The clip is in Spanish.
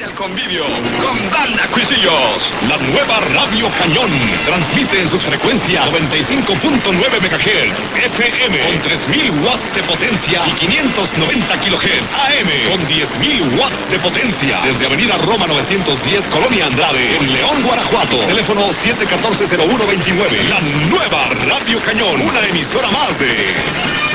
Ven al convivio con Banda Cuisillos. La nueva Radio Cañón transmite en sus frecuencias 95.9 MHz FM con 3.000 watts de potencia y 590 kHz AM con 10.000 watts de potencia. Desde Avenida Roma 910, Colonia Andrade, en León, Guanajuato. Teléfono 714-0129. La nueva Radio Cañón, una emisora más de